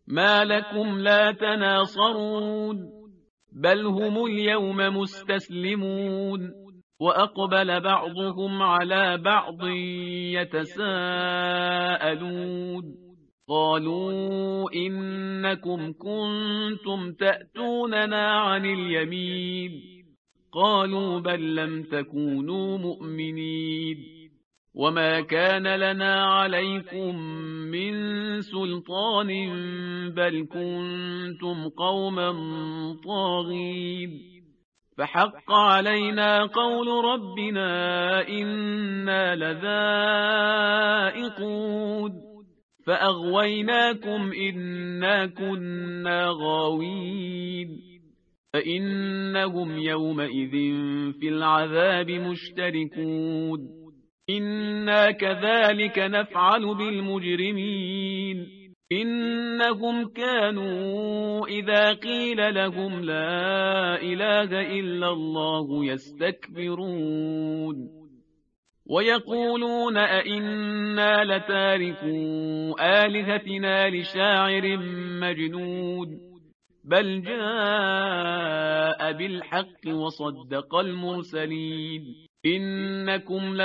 ما لكم لا تناصرون بل هم اليوم مستسلمون وأقبل بعضهم على بعض يتساءلون قالوا إنكم كنتم تأتوننا عن اليمين قالوا بل لم تكونوا مؤمنين وما كان لنا عليكم من سلطان بل كنتم قوما طاغين فحق علينا قول ربنا إنا لذائقون فأغويناكم إنا كنا غاوين فإنهم يومئذ في العذاب مشتركون إنا كذلك نفعل بالمجرمين إنهم كانوا إذا قيل لهم لا إله إلا الله يستكبرون ويقولون أئنا لتاركو آلهتنا لشاعر مجنون بل جاء بالحق وصدق المرسلين إنكم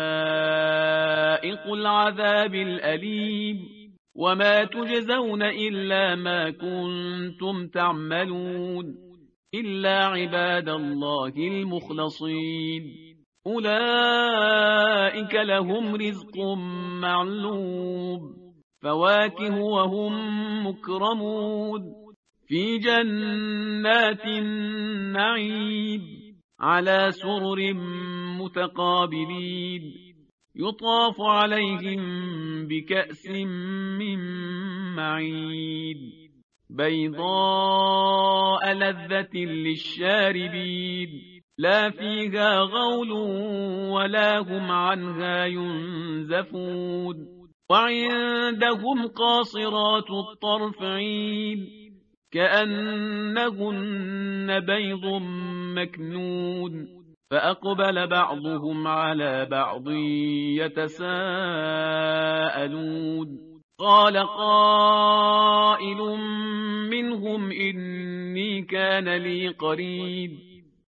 لذائق العذاب الأليم وما تجزون إلا ما كنتم تعملون إلا عباد الله المخلصين أولئك لهم رزق معلوم فواكه وهم مكرمون في جنات النعيم على سرر متقابلين يطاف عليهم بكأس من معين بيضاء لذة للشاربين لا فيها غول ولا هم عنها ينزفون وعندهم قاصرات الطرف عين كأنهن بيض مكنون فأقبل بعضهم على بعض يتساءلون قال قائل منهم إني كان لي قريب